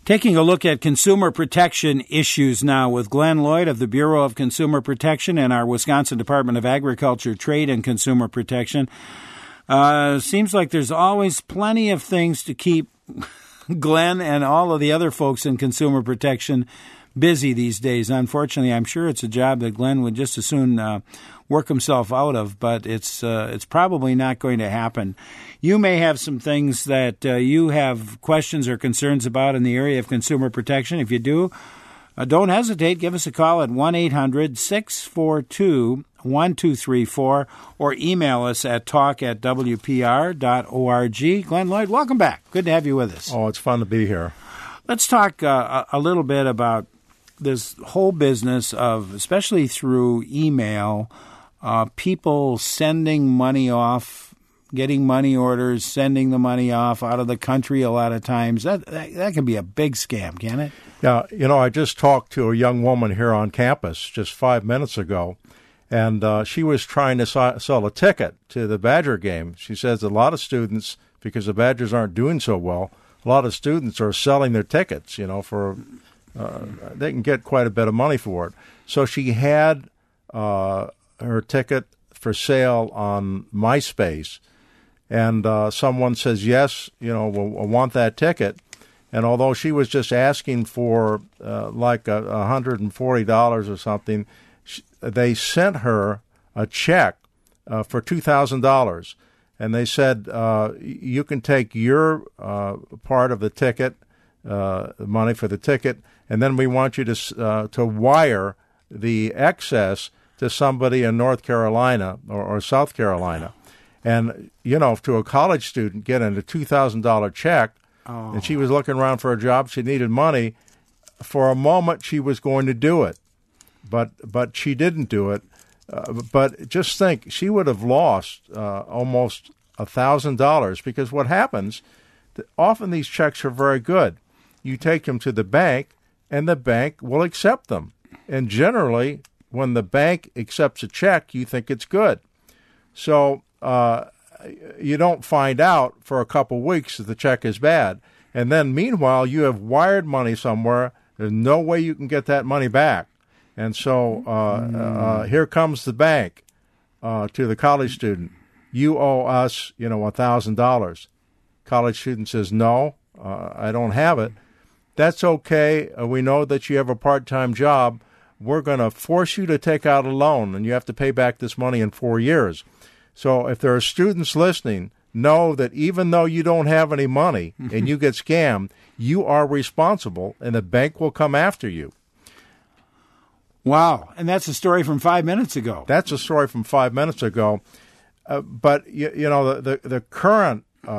Taking a look at consumer protection issues now with Glenn Lloyd of the Bureau of Consumer Protection and our Wisconsin Department of Agriculture, Trade, and Consumer Protection. Seems like there's always plenty of things to keep Glenn and all of the other folks in consumer protection busy these days. Unfortunately, I'm sure it's a job that Glenn would just as soon work himself out of, but it's probably not going to happen. You may have some things that you have questions or concerns about in the area of consumer protection. If you do, don't hesitate. Give us a call at 1-800-642-1234 or email us at talk@wpr.org. Glenn Lloyd, welcome back. Good to have you with us. Oh, it's fun to be here. Let's talk a little bit about this whole business of, especially through email, people sending money off, getting money orders, sending the money off out of the country a lot of times. That can be a big scam, can it? Yeah, I just talked to a young woman here on campus just 5 minutes ago, and she was trying to sell a ticket to the Badger game. She says a lot of students, because the Badgers aren't doing so well, a lot of students are selling their tickets, for they can get quite a bit of money for it. So she had her ticket for sale on MySpace, and someone says, yes, I want that ticket. And although she was just asking for like $140 or something, they sent her a check for $2,000. And they said, you can take your part of the ticket, money for the ticket, and then we want you to wire the excess to somebody in North Carolina or South Carolina. And, to a college student getting a $2,000 check, and she was looking around for a job, she needed money, for a moment she was going to do it. But she didn't do it. But just think, she would have lost almost $1,000, because what happens, often these checks are very good. You take them to the bank, and the bank will accept them. And generally, when the bank accepts a check, you think it's good. So you don't find out for a couple weeks that the check is bad. And then, meanwhile, you have wired money somewhere. There's no way you can get that money back. And so here comes the bank to the college student. You owe us, $1,000. College student says, no, I don't have it. That's okay. We know that you have a part-time job. We're going to force you to take out a loan, and you have to pay back this money in 4 years. So if there are students listening, know that even though you don't have any money and you get scammed, you are responsible, and the bank will come after you. Wow. And that's a story from 5 minutes ago. That's a story from 5 minutes ago. But, the current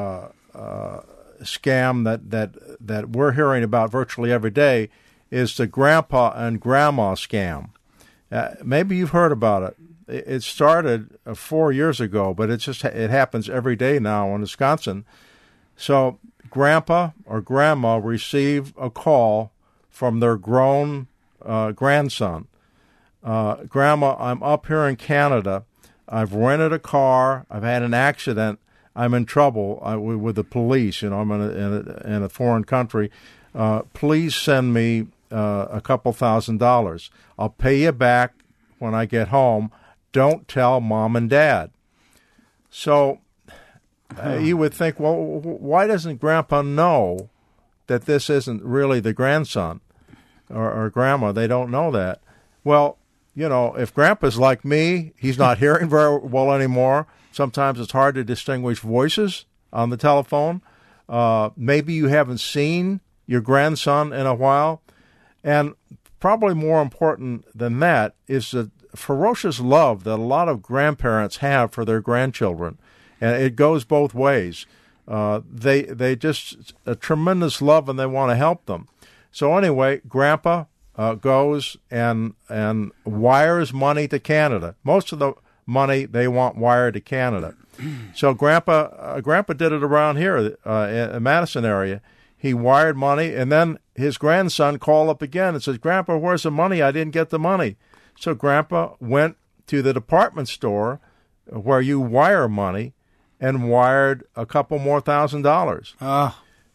scam that we're hearing about virtually every day is the grandpa and grandma scam. Maybe you've heard about it. It started 4 years ago, but it happens every day now in Wisconsin. So grandpa or grandma receive a call from their grown grandson. Grandma, I'm up here in Canada. I've rented a car. I've had an accident. I'm in trouble with the police. I'm in a foreign country. Please send me a couple $1,000. I'll pay you back when I get home. Don't tell mom and dad. So you would think, well, why doesn't Grandpa know that this isn't really the grandson or Grandma? They don't know that. Well, if Grandpa's like me, he's not hearing very well anymore. Sometimes it's hard to distinguish voices on the telephone. Maybe you haven't seen your grandson in a while. And probably more important than that is the ferocious love that a lot of grandparents have for their grandchildren. And it goes both ways. They just a tremendous love, and they want to help them. So anyway, Grandpa goes and wires money to Canada. Most of the money they want wired to Canada. So Grandpa did it around here in Madison area. He wired money, and then his grandson called up again and says, Grandpa, where's the money? I didn't get the money. So Grandpa went to the department store where you wire money and wired a couple more $1,000.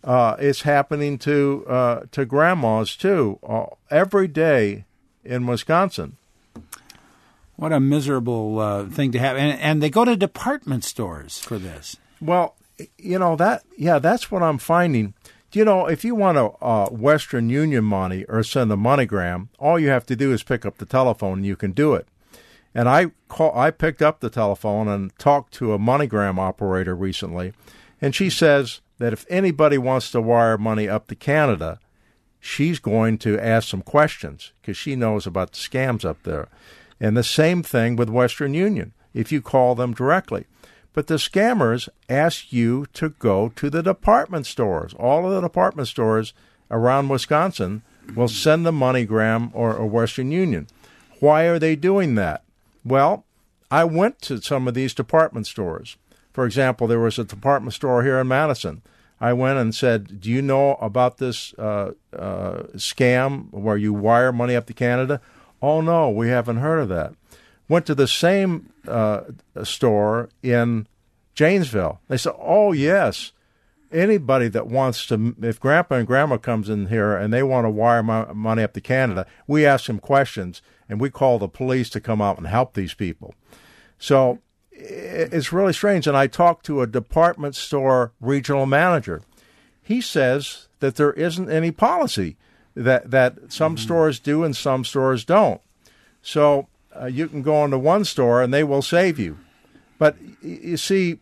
It's happening to grandmas too, every day in Wisconsin. What a miserable thing to have. And they go to department stores for this. Well, that's what I'm finding. If you want a Western Union money or send a MoneyGram, all you have to do is pick up the telephone and you can do it. And I picked up the telephone and talked to a MoneyGram operator recently, and she says that if anybody wants to wire money up to Canada, she's going to ask some questions because she knows about the scams up there. And the same thing with Western Union, if you call them directly. But the scammers ask you to go to the department stores. All of the department stores around Wisconsin will send a MoneyGram or Western Union. Why are they doing that? Well, I went to some of these department stores. For example, there was a department store here in Madison. I went and said, do you know about this scam where you wire money up to Canada? Oh, no, we haven't heard of that. Went to the same store in Janesville. They said, oh, yes, anybody that wants to, if Grandpa and Grandma comes in here and they want to wire money up to Canada, we ask them questions, and we call the police to come out and help these people. So it's really strange. And I talked to a department store regional manager. He says that there isn't any policy, that some stores do and some stores don't. So you can go into one store and they will save you. But you see,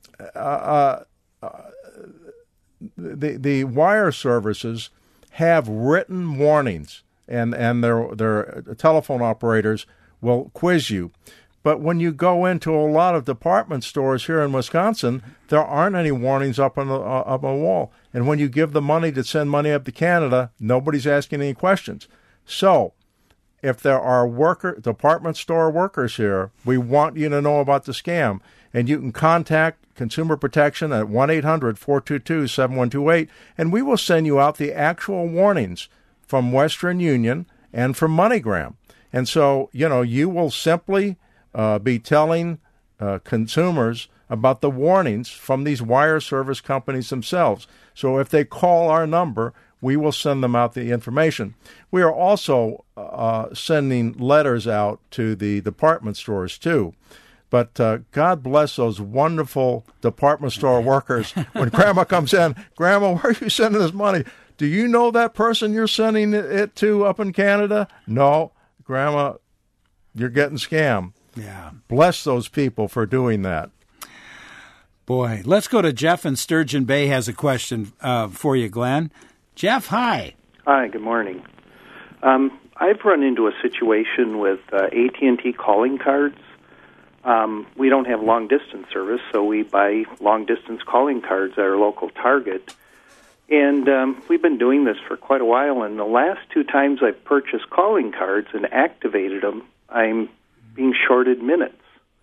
the wire services have written warnings, and their telephone operators will quiz you. But when you go into a lot of department stores here in Wisconsin, there aren't any warnings up on the wall. And when you give the money to send money up to Canada, nobody's asking any questions. So if there are department store workers here, we want you to know about the scam. And you can contact Consumer Protection at 1-800-422-7128, and we will send you out the actual warnings from Western Union and from MoneyGram. And so, you will simply be telling consumers about the warnings from these wire service companies themselves. So if they call our number, we will send them out the information. We are also sending letters out to the department stores, too. But God bless those wonderful department store workers. When Grandma comes in, Grandma, where are you sending this money? Do you know that person you're sending it to up in Canada? No, Grandma, you're getting scammed. Yeah. Bless those people for doing that. Boy, let's go to Jeff in Sturgeon Bay has a question for you, Glenn. Jeff, hi. Hi, good morning. I've run into a situation with AT&T calling cards. We don't have long-distance service, so we buy long-distance calling cards at our local Target. And we've been doing this for quite a while, and the last two times I've purchased calling cards and activated them, I'm being shorted minutes.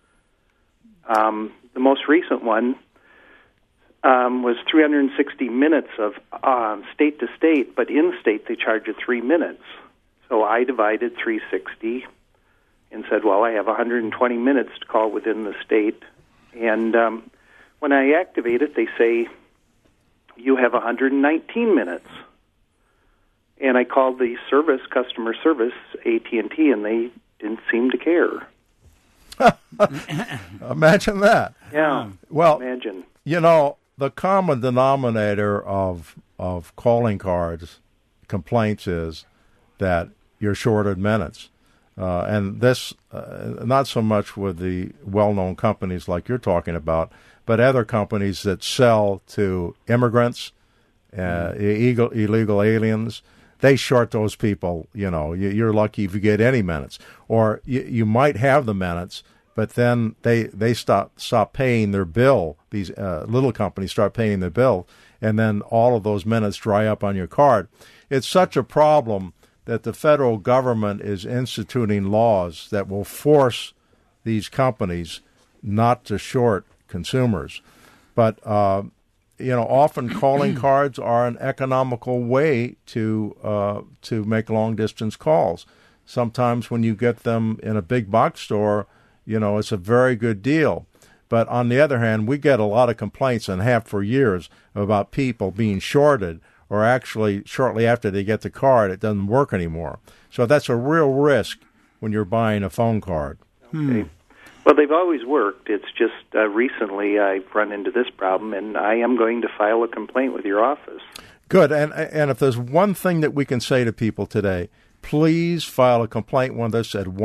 The most recent one was 360 minutes of state to state, but in state they charge you 3 minutes. So I divided 360 and said, well, I have 120 minutes to call within the state. And when I activate it, they say, you have 119 minutes. And I called the customer service, AT&T, and they didn't seem to care. Imagine that. Yeah. Well, imagine. The common denominator of calling cards complaints is that you're shorted minutes. And this, not so much with the well-known companies like you're talking about, but other companies that sell to immigrants, illegal aliens. They short those people. You're lucky if you get any minutes, or you might have the minutes, but then they stop paying their bill. These little companies start paying their bill, and then all of those minutes dry up on your card. It's such a problem that the federal government is instituting laws that will force these companies not to short consumers. But often calling cards are an economical way to make long distance calls. Sometimes when you get them in a big box store, it's a very good deal. But on the other hand, we get a lot of complaints, and have for years, about people being shorted, or actually shortly after they get the card, it doesn't work anymore. So that's a real risk when you're buying a phone card. Okay. Well, they've always worked. It's just recently I've run into this problem, and I am going to file a complaint with your office. Good. And if there's one thing that we can say to people today, please file a complaint with us at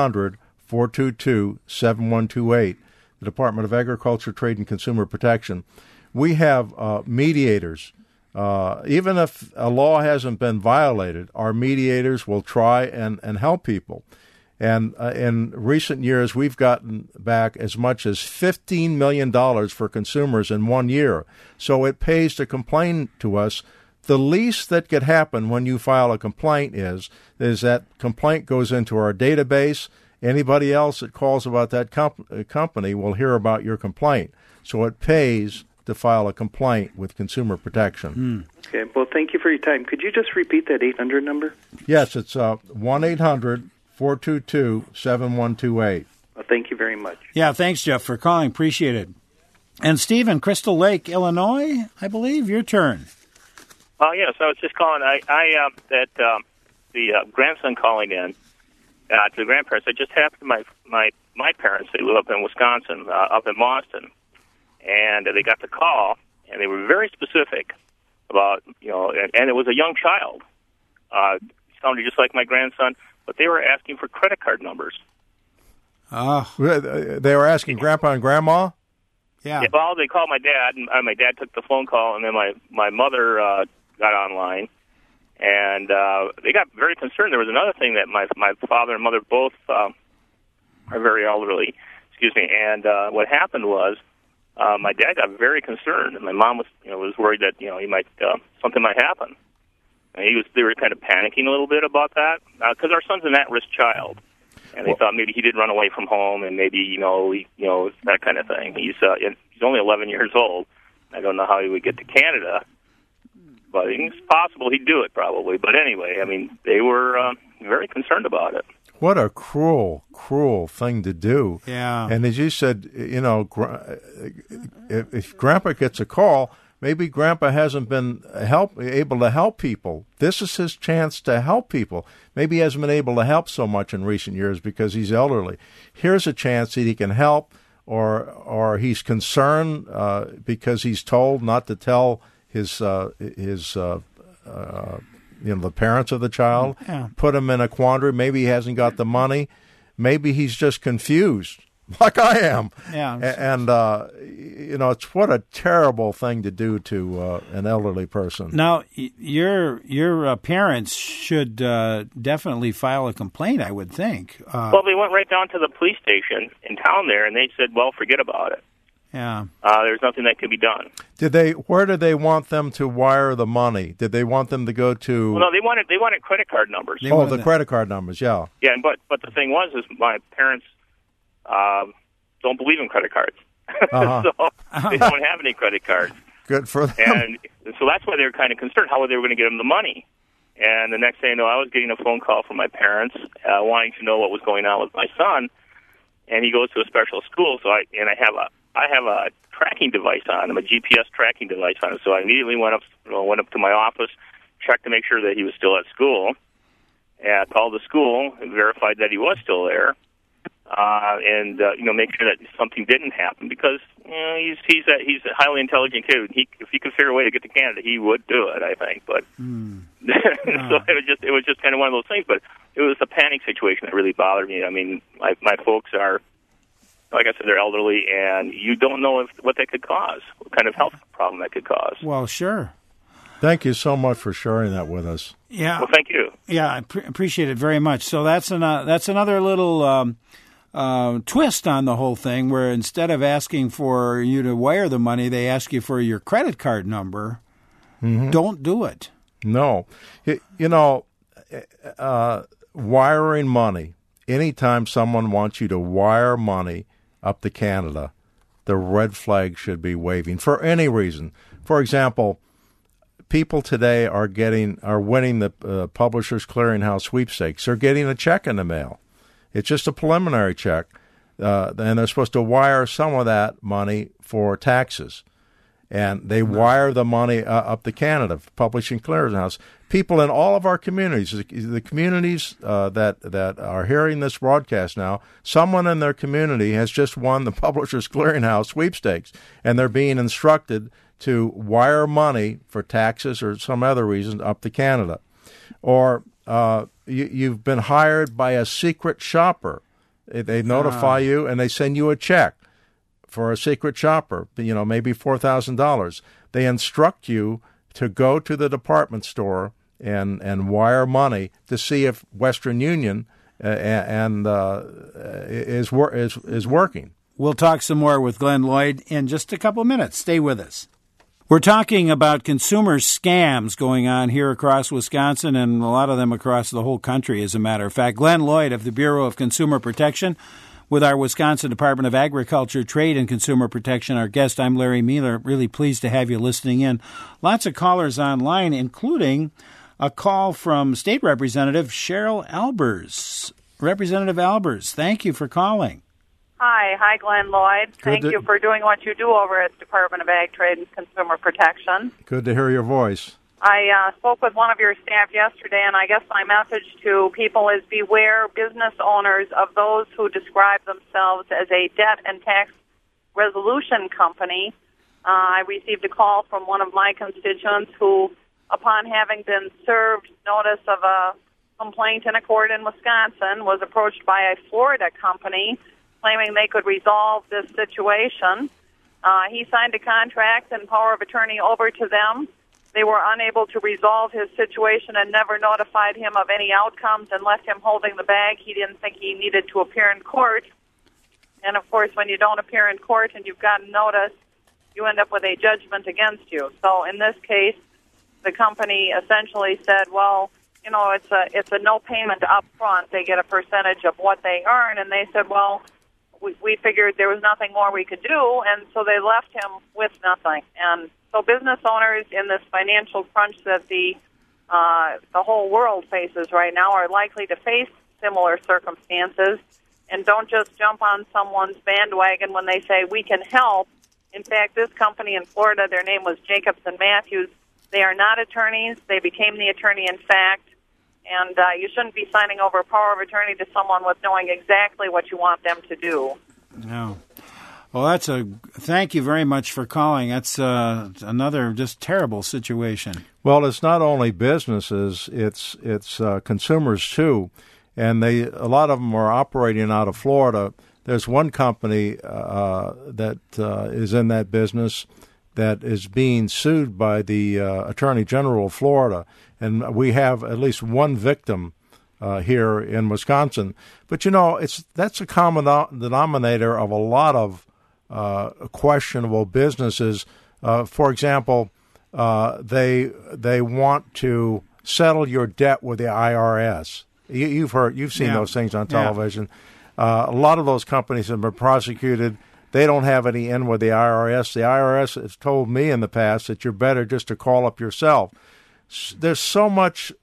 1-800-422-7128, the Department of Agriculture, Trade, and Consumer Protection. We have mediators. Even if a law hasn't been violated, our mediators will try and help people. And in recent years, we've gotten back as much as $15 million for consumers in 1 year. So it pays to complain to us. The least that could happen when you file a complaint is that complaint goes into our database. Anybody else that calls about that company will hear about your complaint. So it pays to file a complaint with Consumer Protection. Okay. Well, thank you for your time. Could you just repeat that 800 number? Yes, it's 1-800-422-7128. Well, thank you very much. Yeah, thanks, Jeff, for calling. Appreciate it. And Steve in Crystal Lake, Illinois, I believe, your turn. Yes, I was just calling. The grandson calling in to the grandparents. It just happened to my parents. They live up in Wisconsin, up in Boston, and they got the call, and they were very specific about, and it was a young child. Sounded just like my grandson, but they were asking for credit card numbers. They were asking Grandpa and Grandma? Yeah. Well, they called my dad, and my dad took the phone call, and then my mother got online, and they got very concerned. There was another thing that my father and mother both are very elderly, and what happened was my dad got very concerned, and my mom was worried that he might something might happen. And they were kind of panicking a little bit about that because our son's an at-risk child, and they thought maybe he did run away from home, and maybe that kind of thing. He's only 11 years old. I don't know how he would get to Canada, but it's possible he'd do it probably. But anyway, I mean, they were very concerned about it. What a cruel thing to do. Yeah. And as you said, if Grandpa gets a call, maybe Grandpa hasn't been able to help people. This is his chance to help people. Maybe he hasn't been able to help so much in recent years because he's elderly. Here's a chance that he can help, or he's concerned because he's told not to tell the parents of the child. Yeah. Put him in a quandary. Maybe he hasn't got the money. Maybe he's just confused, like I am. Yeah. And it's what a terrible thing to do to an elderly person. Now, your parents should definitely file a complaint, I would think. Well, they went right down to the police station in town there, and they said, well, forget about it. Yeah. There's nothing that could be done. Where did they want them to wire the money? Did they want them to go to? Well, no, they wanted credit card numbers. The credit card numbers, yeah. Yeah, but the thing was, my parents don't believe in credit cards, so they don't have any credit cards. Good for them. And so that's why they were kind of concerned how they were going to get them the money. And the next thing I know, I was getting a phone call from my parents wanting to know what was going on with my son. And he goes to a special school, so I have a tracking device on him, a GPS tracking device on him. So I immediately went up to my office, checked to make sure that he was still at school, and I called the school and verified that he was still there, and make sure that something didn't happen because he's a highly intelligent kid. If he could figure a way to get to Canada, he would do it, I think. But so it was just kind of one of those things. But it was a panic situation that really bothered me. I mean, my folks are, like I said, they're elderly, and you don't know what that could cause, what kind of health problem that could cause. Well, sure. Thank you so much for sharing that with us. Yeah. Well, thank you. Yeah, I appreciate it very much. So that's another little twist on the whole thing, where instead of asking for you to wire the money, they ask you for your credit card number. Mm-hmm. Don't do it. No. Wiring money, anytime someone wants you to wire money up to Canada, the red flag should be waving for any reason. For example, people today are winning the Publishers Clearinghouse sweepstakes. They're getting a check in the mail. It's just a preliminary check. and they're supposed to wire some of that money for taxes. And they wire the money up to Canada, Publishing Clearinghouse. People in all of our communities, the communities that are hearing this broadcast now, someone in their community has just won the Publishers Clearinghouse sweepstakes, and they're being instructed to wire money for taxes or some other reason up to Canada. Or you've been hired by a secret shopper. They notify you, and they send you a check for a secret shopper, maybe $4,000. They instruct you to go to the department store and wire money to see if Western Union is working. We'll talk some more with Glenn Lloyd in just a couple minutes. Stay with us. We're talking about consumer scams going on here across Wisconsin and a lot of them across the whole country, as a matter of fact. Glenn Lloyd of the Bureau of Consumer Protection with our Wisconsin Department of Agriculture, Trade, and Consumer Protection. Our guest, I'm Larry Mueller. Really pleased to have you listening in. Lots of callers online, including a call from State Representative Cheryl Albers. Representative Albers, thank you for calling. Hi, Glenn Lloyd. Thank you for doing what you do over at the Department of Ag, Trade, and Consumer Protection. Good to hear your voice. I spoke with one of your staff yesterday, and I guess my message to people is beware business owners of those who describe themselves as a debt and tax resolution company. I received a call from one of my constituents who, upon having been served notice of a complaint in a court in Wisconsin, was approached by a Florida company claiming they could resolve this situation. He signed a contract and power of attorney over to them. They were unable to resolve his situation and never notified him of any outcomes and left him holding the bag. He didn't think he needed to appear in court. And, of course, when you don't appear in court and you've gotten notice, you end up with a judgment against you. So in this case, the company essentially said, well, it's a no payment up front. They get a percentage of what they earn. And they said, well, we figured there was nothing more we could do, and so they left him with nothing. And so business owners in this financial crunch that the whole world faces right now are likely to face similar circumstances, and don't just jump on someone's bandwagon when they say, we can help. In fact, this company in Florida, their name was Jacobs and Matthews. They are not attorneys. They became the attorney in fact. And you shouldn't be signing over a power of attorney to someone with knowing exactly what you want them to do. No. Well, thank you very much for calling. That's another just terrible situation. Well, it's not only businesses, it's consumers too. And a lot of them are operating out of Florida. There's one company that is in that business that is being sued by the Attorney General of Florida. And we have at least one victim here in Wisconsin. But, that's a common denominator of a lot of questionable businesses. For example, they want to settle your debt with the IRS. You've seen those things on television. Yeah. A lot of those companies have been prosecuted. They don't have any in with the IRS. The IRS has told me in the past that you're better just to call up yourself. There's so much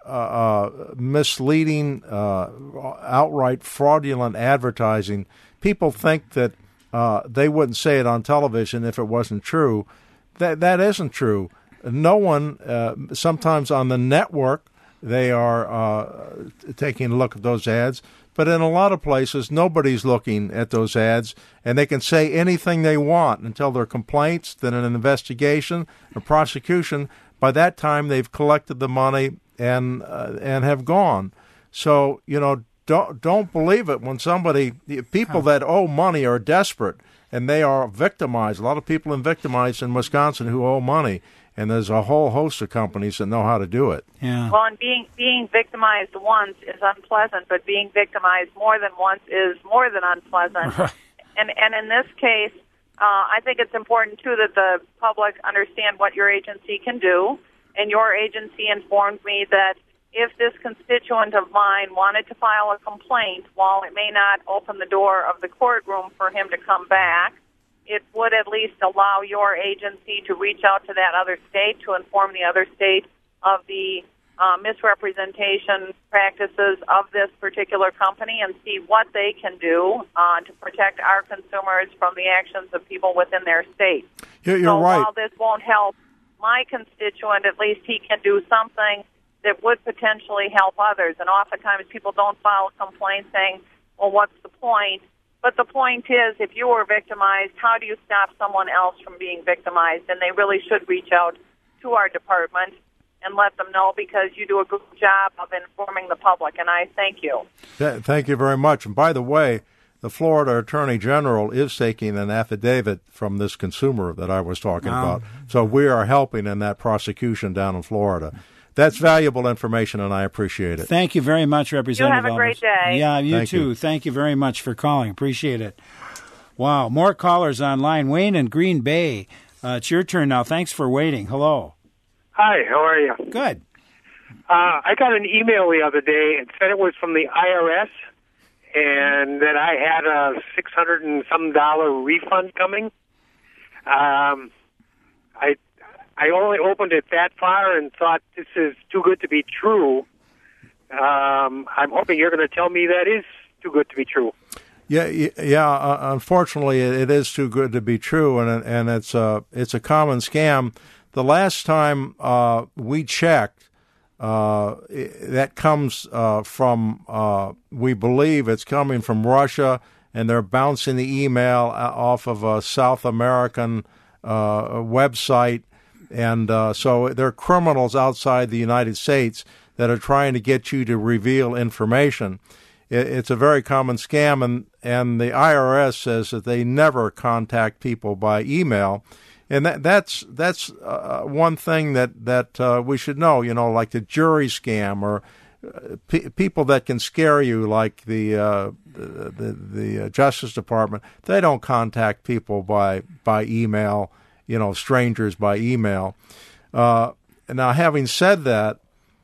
misleading, outright fraudulent advertising. People think that they wouldn't say it on television if it wasn't true. That isn't true. No one, sometimes on the network, they are taking a look at those ads. But in a lot of places, nobody's looking at those ads, and they can say anything they want until there are complaints, then an investigation, a prosecution. By that time, they've collected the money and have gone. So, don't believe it when people that owe money are desperate, and they are victimized. A lot of people victimized in Wisconsin who owe money. And there's a whole host of companies that know how to do it. Yeah. Well, and being victimized once is unpleasant, but being victimized more than once is more than unpleasant. Right. And in this case, I think it's important, too, that the public understand what your agency can do. And your agency informed me that if this constituent of mine wanted to file a complaint, while it may not open the door of the courtroom for him to come back, it would at least allow your agency to reach out to that other state to inform the other state of the misrepresentation practices of this particular company and see what they can do to protect our consumers from the actions of people within their state. You're so right. While this won't help my constituent, at least he can do something that would potentially help others. And oftentimes people don't file a complaint saying, well, what's the point? But the point is, if you were victimized, how do you stop someone else from being victimized? And they really should reach out to our department and let them know, because you do a good job of informing the public, and I thank you. Thank you very much. And by the way, the Florida Attorney General is taking an affidavit from this consumer that I was talking about. So we are helping in that prosecution down in Florida. That's valuable information, and I appreciate it. Thank you very much, Representative. You have a great day. Yeah, you Thank too. you. Thank you very much for calling. Appreciate it. Wow, more callers online. Wayne in Green Bay. It's your turn now. Thanks for waiting. Hello. Hi, how are you? Good. I got an email the other day. It said it was from the IRS and that I had a $600 and some refund coming. I only opened it that far and thought this is too good to be true. I'm hoping you're going to tell me that is too good to be true. Yeah. Unfortunately, it is too good to be true, and it's a common scam. The last time we checked, that comes from, we believe it's coming from Russia, and they're bouncing the email off of a South American website. And so they're criminals outside the United States that are trying to get you to reveal information. It's a very common scam, and the IRS says that they never contact people by email. And that's one thing that we should know, like the jury scam or people that can scare you, like the Justice Department. They don't contact people by email, strangers by email. Now, having said that,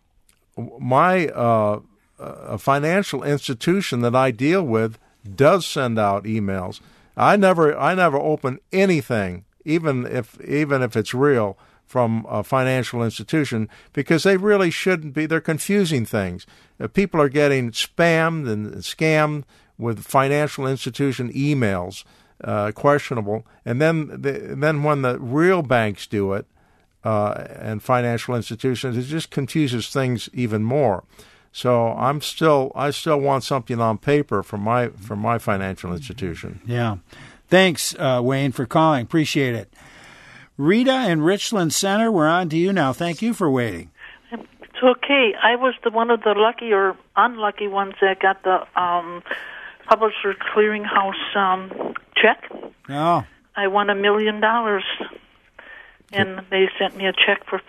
my a financial institution that I deal with does send out emails. I never open anything, even if it's real, from a financial institution, because they really shouldn't be. They're confusing things. People are getting spammed and scammed with financial institution emails, questionable. And then when the real banks do it, and financial institutions, it just confuses things even more. So I still want something on paper from my financial institution. Yeah. Thanks, Wayne, for calling. Appreciate it. Rita in Richland Center, we're on to you now. Thank you for waiting. It's okay. I was one of the lucky or unlucky ones that got the Publisher Clearinghouse check. Oh. I won $1 million, and they sent me a check for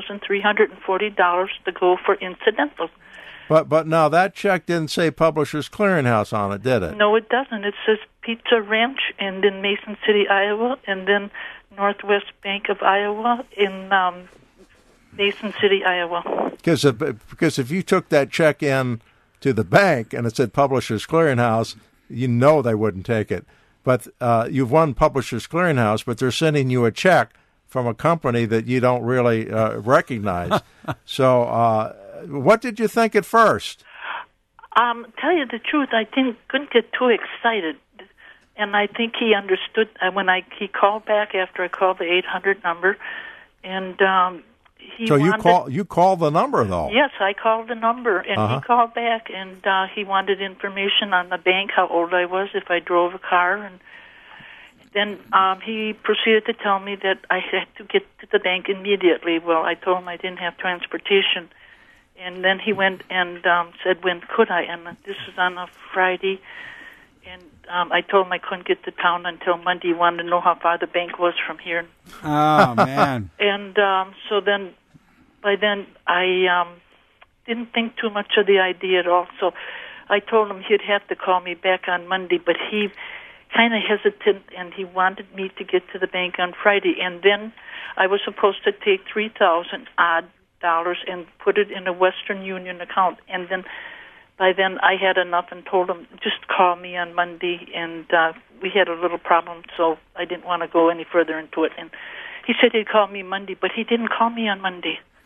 $5,340 to go for incidentals. But now that check didn't say Publishers Clearinghouse on it, did it? No, it doesn't. It says Pizza Ranch, and then Mason City, Iowa, and then Northwest Bank of Iowa in Mason City, Iowa. Because if you took that check in to the bank and it said Publishers Clearinghouse, they wouldn't take it. But you've won Publishers Clearinghouse, but they're sending you a check from a company that you don't really recognize. So what did you think at first? Tell you the truth, I couldn't get too excited. And I think he understood when he called back after I called the 800 number, and you called the number though? Yes, I called the number, and he called back, and he wanted information on the bank, how old I was, if I drove a car, and then he proceeded to tell me that I had to get to the bank immediately. Well, I told him I didn't have transportation, and then he went and said, when could I? And this is on a Friday. And I told him I couldn't get to town until Monday. He wanted to know how far the bank was from here. Oh, man. And so then, by then, I didn't think too much of the idea at all. So I told him he'd have to call me back on Monday, but he kind of hesitant, and he wanted me to get to the bank on Friday. And then I was supposed to take $3,000-odd and put it in a Western Union account. And then by then I had enough and told him, just call me on Monday. And we had a little problem, so I didn't want to go any further into it. And he said he'd call me Monday, but he didn't call me on Monday.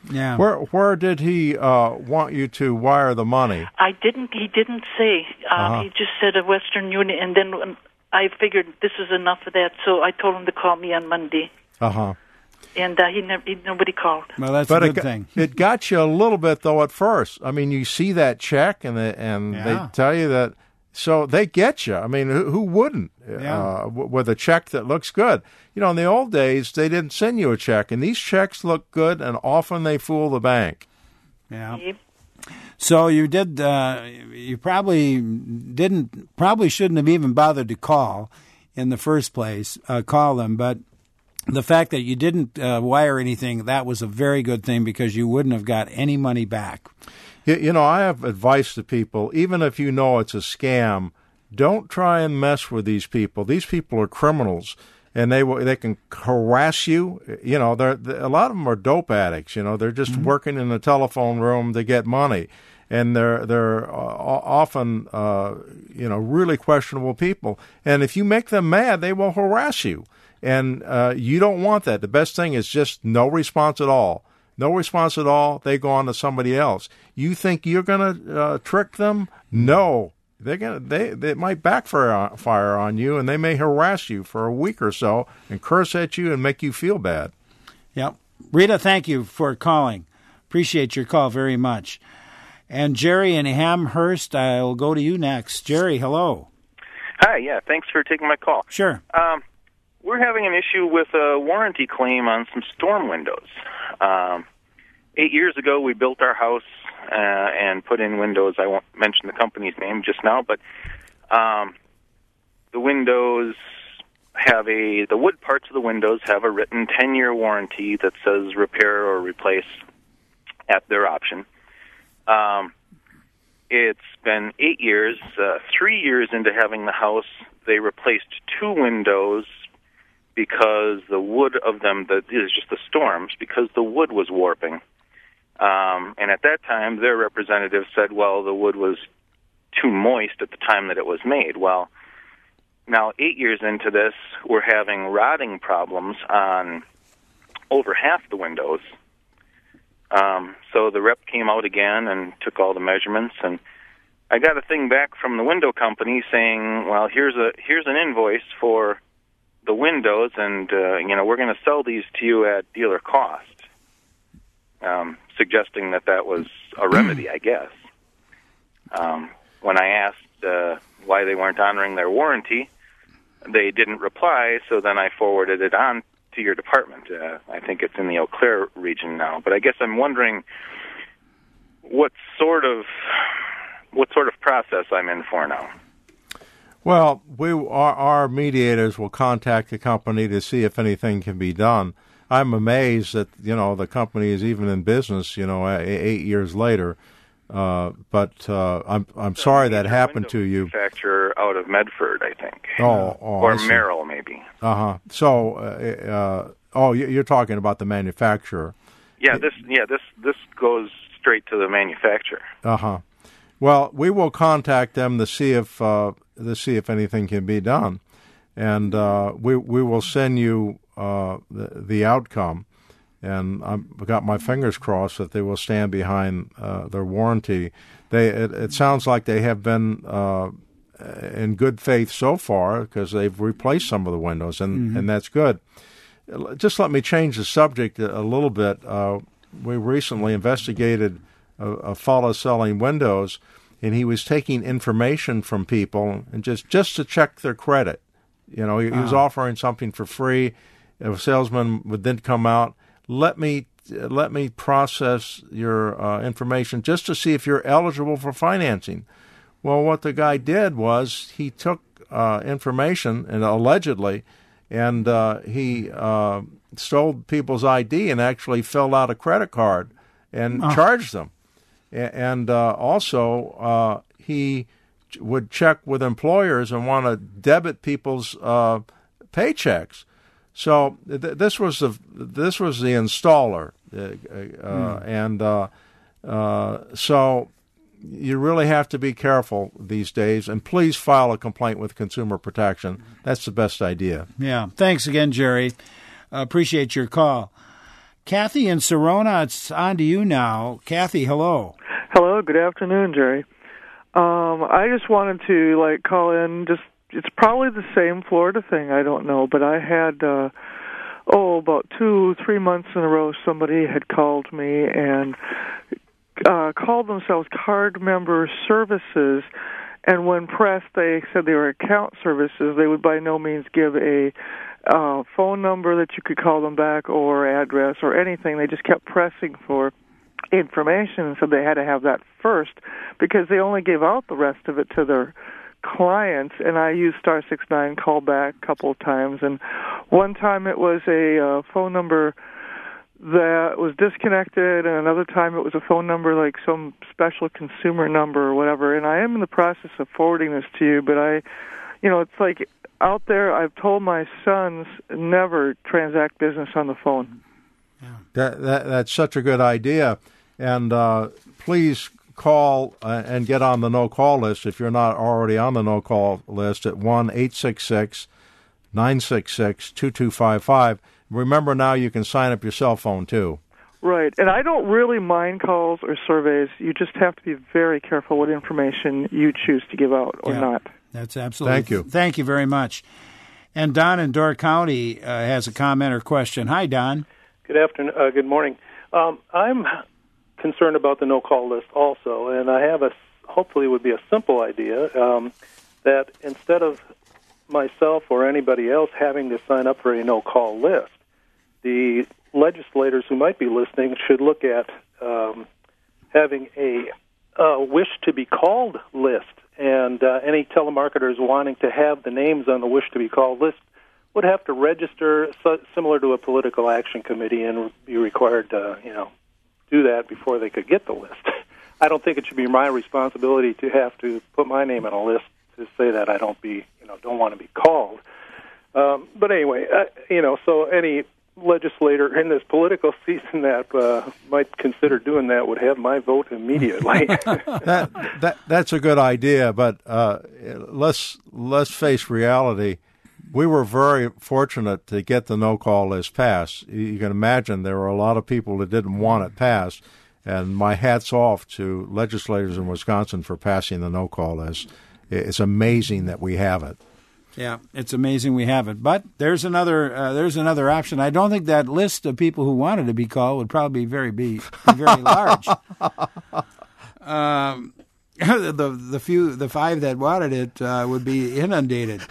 Yeah. Where did he want you to wire the money? He didn't say. He just said a Western Union, and then when I figured this is enough of that, so I told him to call me on Monday. And nobody called. Well, that's a good thing. It got you a little bit, though, at first. I mean, you see that check, and they tell you that, so they get you. I mean, who wouldn't with a check that looks good? You know, in the old days, they didn't send you a check, and these checks look good, and often they fool the bank. Yeah. So you did. You probably shouldn't have even bothered to call in the first place. Call them, but the fact that you didn't wire anything, that was a very good thing because you wouldn't have got any money back. You know, I have advice to people. Even if you know it's a scam, don't try and mess with these people. These people are criminals, and they can harass you. You know, a lot of them are dope addicts. You know, they're just working in the telephone room to get money. And they're often, really questionable people. And if you make them mad, they will harass you. And you don't want that. The best thing is just no response at all. No response at all. They go on to somebody else. You think you're going to trick them? No. They might backfire on you, and they may harass you for a week or so and curse at you and make you feel bad. Yep. Rita, thank you for calling. Appreciate your call very much. And Jerry in Amherst, I'll go to you next. Jerry, hello. Hi, yeah, thanks for taking my call. Sure. We're having an issue with a warranty claim on some storm windows. 8 years ago, we built our house and put in windows. I won't mention the company's name just now, but the windows have the wood parts of the windows have a written 10-year warranty that says repair or replace at their option. It's been 8 years. 3 years into having the house, they replaced two windows because the wood of them, is just the storms, because the wood was warping. And at that time, their representative said, well, the wood was too moist at the time that it was made. Well, now 8 years into this, we're having rotting problems on over half the windows. So the rep came out again and took all the measurements, and I got a thing back from the window company saying, well, here's an invoice for the windows, and we're going to sell these to you at dealer cost, suggesting that was a remedy, I guess. When I asked why they weren't honoring their warranty, they didn't reply, so then I forwarded it on to your department. I think it's in the Eau Claire region now. But I guess I'm wondering what sort of process I'm in for now. Well, our mediators will contact the company to see if anything can be done. I'm amazed that the company is even in business 8 years later. But I'm sorry that happened to you. Manufacturer out of Medford, I think. Or Merrill, maybe. So, you're talking about the manufacturer. Yeah, this goes straight to the manufacturer. Well, we will contact them to see if anything can be done, and we will send you the outcome. And I've got my fingers crossed that they will stand behind their warranty. It sounds like they have been in good faith so far because they've replaced some of the windows, and that's good. Just let me change the subject a little bit. We recently investigated a fellow selling windows, and he was taking information from people and just to check their credit. He was offering something for free. A salesman would then come out. Let me process your information just to see if you're eligible for financing. Well, what the guy did was he took information, and allegedly, and he stole people's ID and actually filled out a credit card and charged them. And also, he would check with employers and want to debit people's paychecks. So this was the installer, and so you really have to be careful these days. And please file a complaint with Consumer Protection. That's the best idea. Yeah. Thanks again, Jerry. Appreciate your call. Kathy in Serona, it's on to you now. Kathy, hello. Hello, good afternoon, Jerry. I just wanted to call in. It's probably the same Florida thing. I don't know, but I had about 2-3 months in a row. Somebody had called me and called themselves Card Member Services, and when pressed, they said they were account services. They would by no means give a phone number that you could call them back or address or anything. They just kept pressing for information and said they had to have that first because they only gave out the rest of it to their clients. And I used *69 call back a couple of times, and one time it was a phone number that was disconnected, and another time it was a phone number like some special consumer number or whatever. And I am in the process of forwarding this to you, but it's like out there, I've told my sons never transact business on the phone. Yeah. That's such a good idea. And please call and get on the no-call list if you're not already on the no-call list at 1-866-966-2255. Remember now you can sign up your cell phone, too. Right. And I don't really mind calls or surveys. You just have to be very careful what information you choose to give out or not. That's absolutely. Thank you. Thank you very much. And Don in Door County has a comment or question. Hi, Don. Good afternoon. Good morning. I'm concerned about the no-call list also, and I have hopefully it would be a simple idea that instead of myself or anybody else having to sign up for a no-call list, the legislators who might be listening should look at having a wish-to-be-called list, and any telemarketers wanting to have the names on the wish-to-be-called list would have to register similar to a political action committee and be required to, do that before they could get the list. I don't think it should be my responsibility to have to put my name on a list to say that I don't want to be called. But anyway, so any legislator in this political season that might consider doing that would have my vote immediately. That's a good idea, but let's face reality. We were very fortunate to get the no-call list passed. You can imagine there were a lot of people that didn't want it passed, and my hat's off to legislators in Wisconsin for passing the no-call list. It's amazing that we have it. Yeah, it's amazing we have it. But there's another option. I don't think that list of people who wanted to be called would probably be very large. The five that wanted it would be inundated.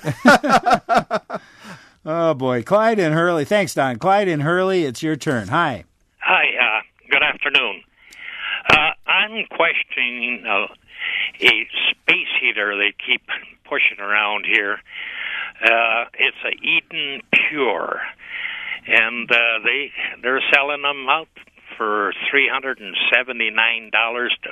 Oh boy, Clyde in Hurley. Thanks, Don. Clyde in Hurley, it's your turn. Hi. Hi. Good afternoon. I'm questioning a space heater they keep pushing around here. It's a Eden Pure, and they're selling them out for $379 to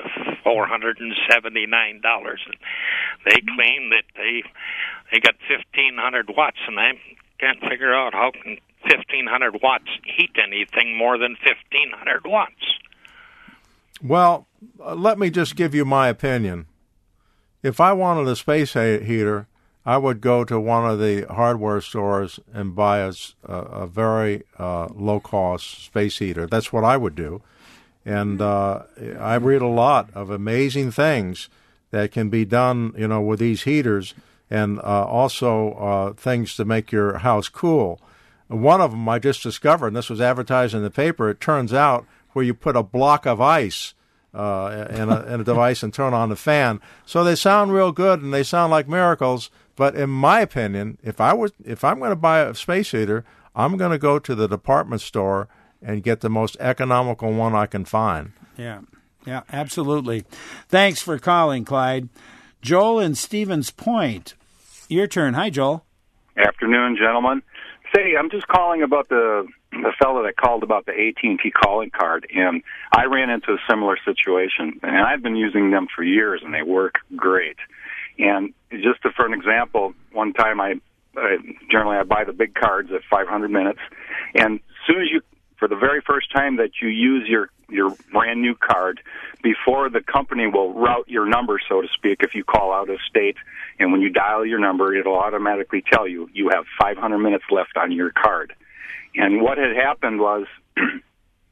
$479. They claim that they got 1,500 watts, and I can't figure out how can 1,500 watts heat anything more than 1,500 watts. Well, let me just give you my opinion. If I wanted a space heater, I would go to one of the hardware stores and buy a very low-cost space heater. That's what I would do. And I read a lot of amazing things that can be done, with these heaters, and also things to make your house cool. One of them I just discovered, and this was advertised in the paper, it turns out where you put a block of ice in a device and turn on the fan. So they sound real good, and they sound like miracles. But in my opinion, if I'm going to buy a space heater, I'm going to go to the department store and get the most economical one I can find. Yeah, absolutely. Thanks for calling, Clyde. Joel in Stevens Point, your turn. Hi, Joel. Afternoon, gentlemen. Say, I'm just calling about the fellow that called about the AT&T calling card, and I ran into a similar situation, and I've been using them for years, and they work great. And just for an example, one time I buy the big cards at 500 minutes, and as soon as for the very first time that you use your brand new card, before the company will route your number, so to speak, if you call out of state, and when you dial your number, it'll automatically tell you have 500 minutes left on your card. And what had happened was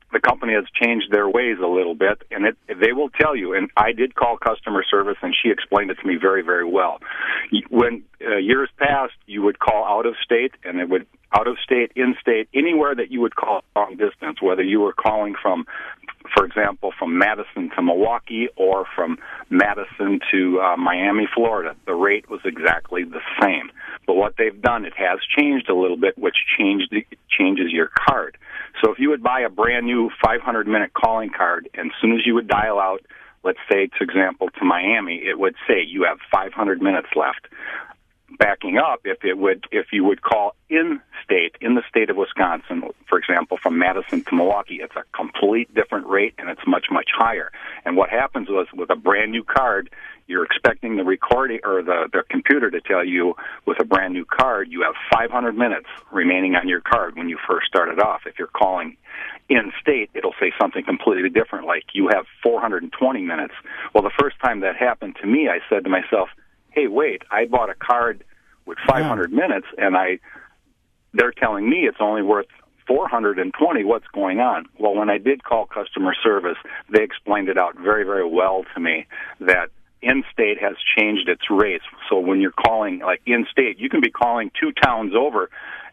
the company has changed their ways a little bit, and they will tell you. And I did call customer service, and she explained it to me very, very well. When years past, you would call out of state, and it would out of state, in state, anywhere that you would call long distance, whether you were calling from, for example, from Madison to Milwaukee or from Madison to Miami, Florida. The rate was exactly the same. But what they've done, it has changed a little bit, which changes your card. So if you would buy a brand new 500-minute calling card, and as soon as you would dial out, let's say, for example, to Miami, it would say you have 500 minutes left. Backing up, if you would call in the state of Wisconsin, for example, from Madison to Milwaukee, it's a complete different rate, and it's much, much higher. And what happens was, with a brand new card, you're expecting the recording or the computer to tell you, with a brand new card, you have 500 minutes remaining on your card when you first started off. If you're calling in state, it'll say something completely different, like you have 420 minutes. Well, the first time that happened to me, I said to myself, hey, wait, I bought a card with 500 minutes, and they're telling me it's only worth 420. What's going on? Well, when I did call customer service, they explained it out very, very well to me that in-state has changed its rates. So when you're calling, like in-state, you can be calling 2 towns over,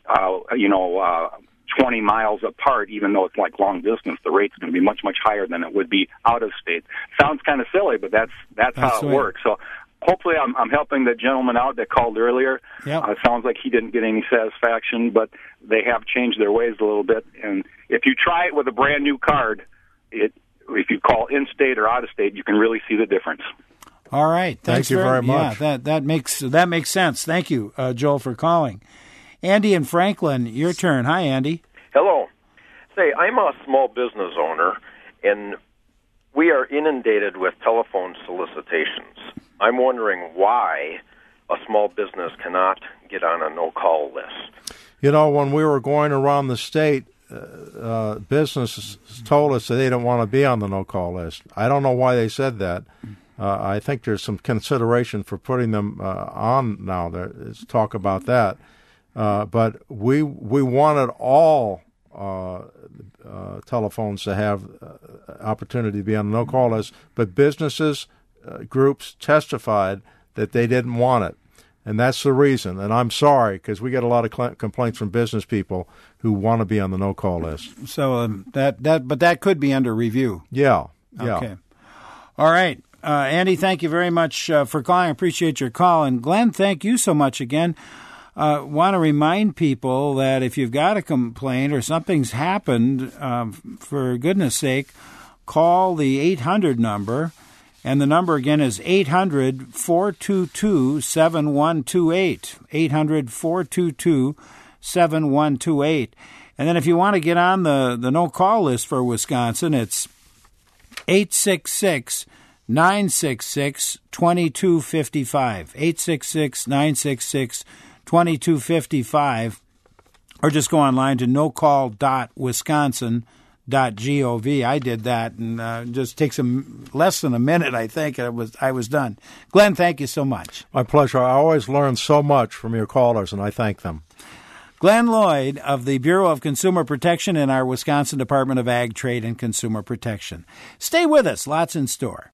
20 miles apart, even though it's like long distance. The rate's going to be much, much higher than it would be out of state. Sounds kind of silly, but that's how it works. So hopefully I'm helping the gentleman out that called earlier. Yep. It sounds like he didn't get any satisfaction, but they have changed their ways a little bit. And if you try it with a brand new card, if you call in-state or out of state, you can really see the difference. All right. Thank you very much. Yeah, that makes sense. Thank you, Joel, for calling. Andy in Franklin, your turn. Hi, Andy. Hello. Say, I'm a small business owner, and we are inundated with telephone solicitations. I'm wondering why a small business cannot get on a no-call list. You know, when we were going around the state, businesses told us that they don't want to be on the no-call list. I don't know why they said that. I think there's some consideration for putting them on now. There's talk about that. But we wanted all telephones to have opportunity to be on the no-call list, but businesses, groups testified that they didn't want it. And that's the reason. And I'm sorry, because we get a lot of complaints from business people who want to be on the no-call list. So but that could be under review. Yeah. Okay. All right. Andy, thank you very much for calling. I appreciate your call. And Glenn, thank you so much again. Want to remind people that if you've got a complaint or something's happened, for goodness sake, call the 800 number. And the number again is 800-422-7128. 800-422-7128. And then if you want to get on the no-call list for Wisconsin, it's 866-966-2255. 866-966-2255. Or just go online to nocall.wisconsin.gov. I did that, and just takes less than a minute, I think. I was done. Glenn, thank you so much. My pleasure. I always learn so much from your callers, and I thank them. Glenn Lloyd of the Bureau of Consumer Protection in our Wisconsin Department of Ag, Trade, and Consumer Protection. Stay with us. Lots in store.